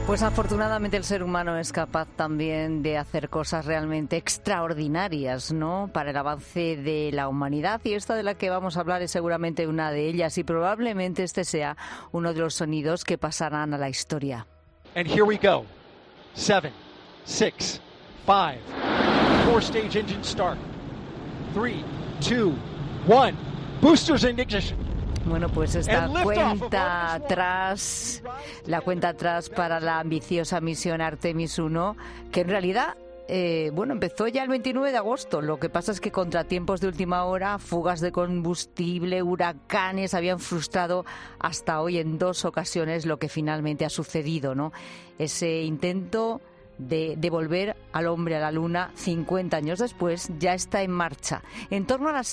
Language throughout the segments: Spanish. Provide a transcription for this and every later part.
Pues afortunadamente el ser humano es capaz también de hacer cosas realmente extraordinarias, ¿no?, para el avance de la humanidad, y esta de la que vamos a hablar es seguramente una de ellas, y probablemente este sea uno de los sonidos que pasarán a la historia. And here we go. 7, 6, 5, 4-stage engine start. 3, 2, 1. Boosters in ignition. Bueno, pues esta cuenta atrás, la cuenta atrás para la ambiciosa misión Artemis 1, que en realidad, empezó ya el 29 de agosto. Lo que pasa es que contratiempos de última hora, fugas de combustible, huracanes habían frustrado hasta hoy en 2 ocasiones lo que finalmente ha sucedido, ¿no? Ese intento de devolver al hombre a la Luna 50 años después ya está en marcha. En torno a las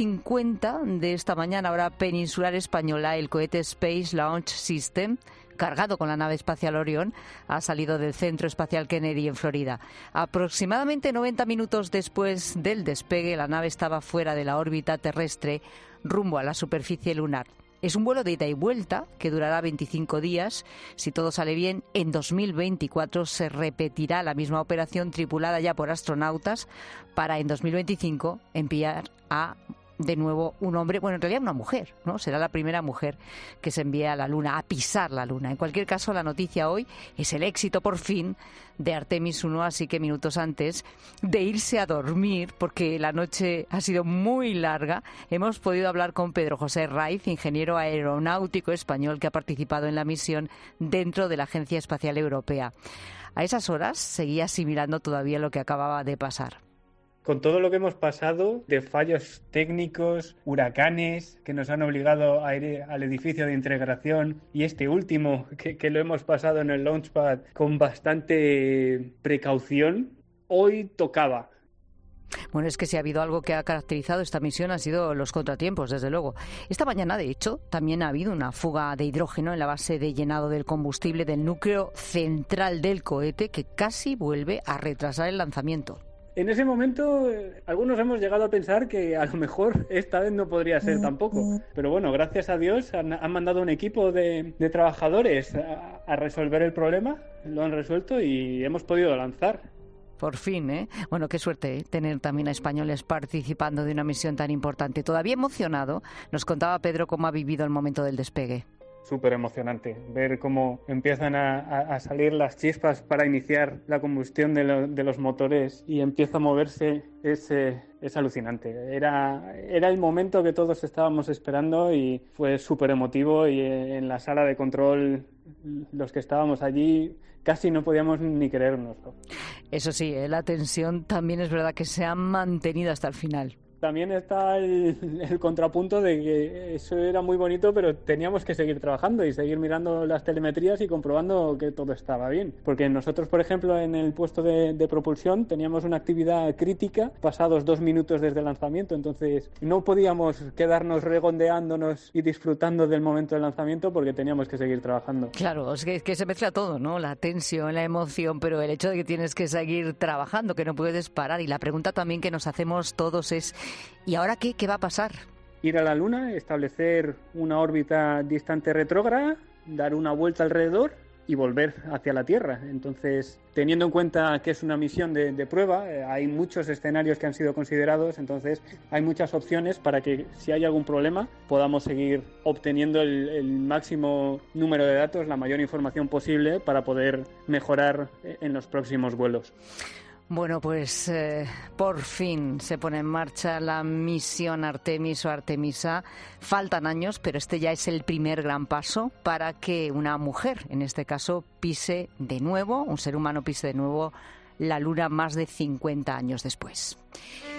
7:50 de esta mañana, hora peninsular española, el cohete Space Launch System, cargado con la nave espacial Orion, ha salido del Centro Espacial Kennedy en Florida. Aproximadamente 90 minutos después del despegue, la nave estaba fuera de la órbita terrestre rumbo a la superficie lunar. Es un vuelo de ida y vuelta que durará 25 días. Si todo sale bien, en 2024 se repetirá la misma operación tripulada ya por astronautas para en 2025 enviar de nuevo un hombre, bueno, en realidad una mujer, ¿no? Será la primera mujer que se envíe a la Luna, a pisar la Luna. En cualquier caso, la noticia hoy es el éxito, por fin, de Artemis 1, así que minutos antes de irse a dormir, porque la noche ha sido muy larga, hemos podido hablar con Pedro José Raiz, ingeniero aeronáutico español que ha participado en la misión dentro de la Agencia Espacial Europea. A esas horas seguía asimilando todavía lo que acababa de pasar. Con todo lo que hemos pasado, de fallos técnicos, huracanes que nos han obligado a ir al edificio de integración, y este último que lo hemos pasado en el Launchpad con bastante precaución, hoy tocaba. Bueno, es que si ha habido algo que ha caracterizado esta misión ha sido los contratiempos, desde luego. Esta mañana, de hecho, también ha habido una fuga de hidrógeno en la base de llenado del combustible del núcleo central del cohete, que casi vuelve a retrasar el lanzamiento. En ese momento, algunos hemos llegado a pensar que a lo mejor esta vez no podría ser tampoco. Pero bueno, gracias a Dios han mandado un equipo de trabajadores a resolver el problema, lo han resuelto y hemos podido lanzar. Por fin, ¿eh? Bueno, qué suerte, ¿eh?, tener también a españoles participando de una misión tan importante. Todavía emocionado, nos contaba Pedro cómo ha vivido el momento del despegue. Súper emocionante ver cómo empiezan a salir las chispas para iniciar la combustión de los motores y empieza a moverse. Es alucinante. Era el momento que todos estábamos esperando y fue súper emotivo, y en la sala de control los que estábamos allí casi no podíamos ni creérnoslo. Eso sí, la tensión también es verdad que se ha mantenido hasta el final. También está el contrapunto de que eso era muy bonito, pero teníamos que seguir trabajando y seguir mirando las telemetrías y comprobando que todo estaba bien. Porque nosotros, por ejemplo, en el puesto de propulsión teníamos una actividad crítica pasados 2 minutos desde el lanzamiento, entonces no podíamos quedarnos regondeándonos y disfrutando del momento del lanzamiento porque teníamos que seguir trabajando. Claro, es que se mezcla todo, ¿no? La tensión, la emoción, pero el hecho de que tienes que seguir trabajando, que no puedes parar. Y la pregunta también que nos hacemos todos es: ¿y ahora qué? ¿Qué va a pasar? Ir a la Luna, establecer una órbita distante retrógrada, dar una vuelta alrededor y volver hacia la Tierra. Entonces, teniendo en cuenta que es una misión de prueba, hay muchos escenarios que han sido considerados, entonces hay muchas opciones para que, si hay algún problema, podamos seguir obteniendo el máximo número de datos, la mayor información posible para poder mejorar en los próximos vuelos. Bueno, pues por fin se pone en marcha la misión Artemis o Artemisa. Faltan años, pero este ya es el primer gran paso para que una mujer, en este caso, pise de nuevo, un ser humano pise de nuevo la Luna más de 50 años después.